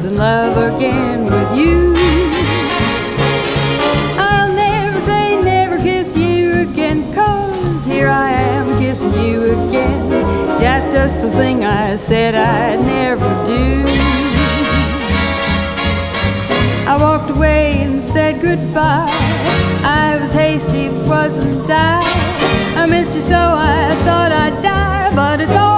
was in love again with you. I'll never say never kiss you again, 'cause here I am kissing you again. That's just the thing I said I'd never do. I walked away and said goodbye. I was hasty, wasn't I? I missed you so I thought I'd die, but it's all